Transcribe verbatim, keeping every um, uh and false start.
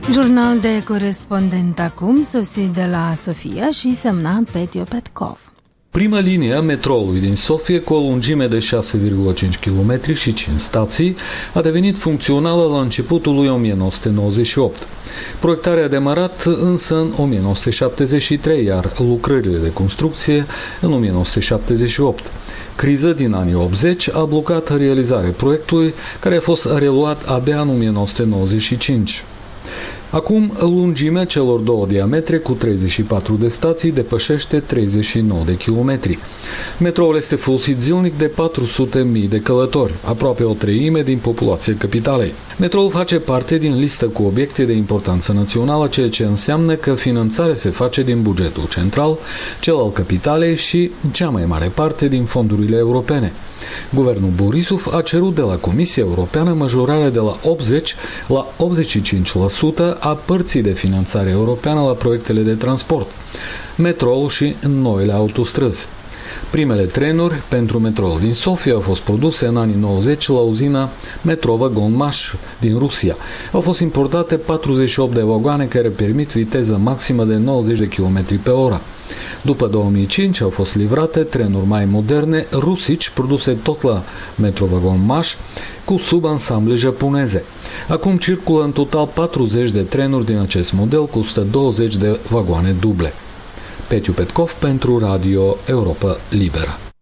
Jurnal de corespondent acum, sosit de la Sofia și semnat Petio Petkov. Prima linie a metroului din Sofia, cu o lungime de șase virgulă cinci kilometri și cinci stații, a devenit funcțională la începutul lui o mie nouă sute nouăzeci și opt. Proiectarea a demarat însă în o mie nouă sute șaptezeci și trei, iar lucrările de construcție în o mie nouă sute șaptezeci și opt. Criza din anii optzeci a blocat realizarea proiectului, care a fost reluat abia în o mie nouă sute nouăzeci și cinci. Acum, lungimea celor două diametre cu treizeci și patru de stații depășește treizeci și nouă de kilometri. Metroul este folosit zilnic de patru sute de mii de călători, aproape o treime din populația capitalei. Metroul face parte din listă cu obiecte de importanță națională, ceea ce înseamnă că finanțarea se face din bugetul central, cel al capitalei și, în cea mai mare parte, din fondurile europene. Guvernul Borisov a cerut de la Comisia Europeană majorarea de la optzeci la optzeci și cinci la sută a părții de finanțare europeană la proiectele de transport, metrou și noile autostrăzi. Primele trenuri pentru metroul din Sofia au fost produse în anii nouăzeci la uzina Metro-Vagon-Mash din Rusia. Au fost importate patruzeci și opt de vagoane care permit viteză maximă de nouăzeci de kilometri pe oră. După două mii cinci au fost livrate trenuri mai moderne rusici, produse tot la Metro-Vagon-Mash, cu subansamble japoneze. Acum circulă în total patruzeci de trenuri din acest model cu o sută douăzeci de vagoane duble. Petio Petkov pentru Radio Europa Liberă.